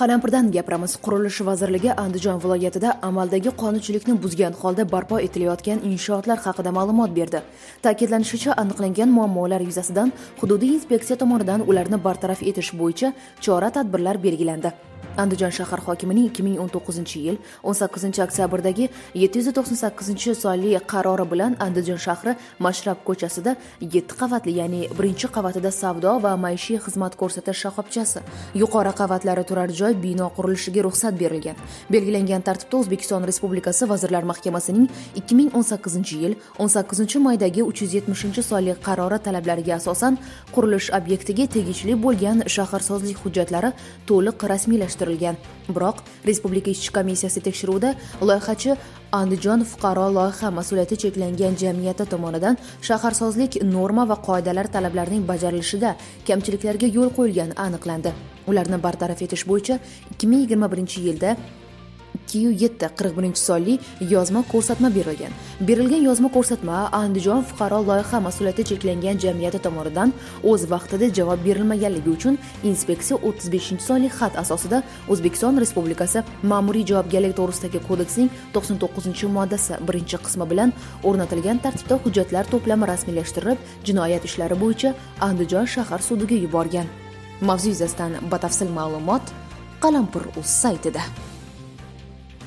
Qalampirdan gapiramiz. Qurilish vazirligi Andijon viloyatida amaldagi qonunchilikni buzgan holda barpo etilayotgan inshootlar haqida ma'lumot berdi. Ta'kidlanishicha, aniqlangan muammolar yuzasidan hududiy inspeksiya tomonidan ularni bartaraf etish bo'yicha chora-tadbirlar belgilandi. Andijon shahar hokimining 2019-yil 18-oktyabrdagi 798-sonli qarori bilan Andijon shahri Mashrab ko'chasida 7 qavatli, ya'ni birinchi qavatida savdo va maishiy xizmat ko'rsatish shoxobchasi, yuqori qavatlari turar joy bino qurilishiga ruxsat berilgan. Belgilangan tartibda O'zbekiston Respublikasi Vazirlar Mahkamasining 2018-yil 18-maydagi 370-sonli qarori talablariga asosan qurilish obyektiga tegishli bo'lgan shaharsozlik hujjatlari to'liq rasmiylashtirilgan. Biroq Respublika ishchi komissiyasi tekshiruvida loyihachi Andijon fuqaro loyiha mas'uliyati cheklangan jamiyati tomonidan shaharsozlik norma va qoidalar talablarining bajarilishida kamchiliklarga yo'l qo'yilgani aniqlandi. Ularni bartaraf etish bo'yicha 2021-yilda 207-41-sonli yozma ko'rsatma berilgan. Berilgan yozma ko'rsatma Andijon fuqaro loyiha mas'uliyati cheklangan jamiyati tomonidan o'z vaqtida javob berilmaganligi uchun inspeksiya 35-sonli xat asosida O'zbekiston Respublikasi Ma'muriy javobgarlik to'g'risidagi kodeksining 99-moddasi 1-qismi bilan o'rnatilgan tartibda hujjatlar to'plami rasmiylashtirib, jinoyat ishlari bo'yicha Andijon shahar sudiga yuborgan. Mavzu yuzasidan batafsil ma'lumot Qalampir.uz saytida.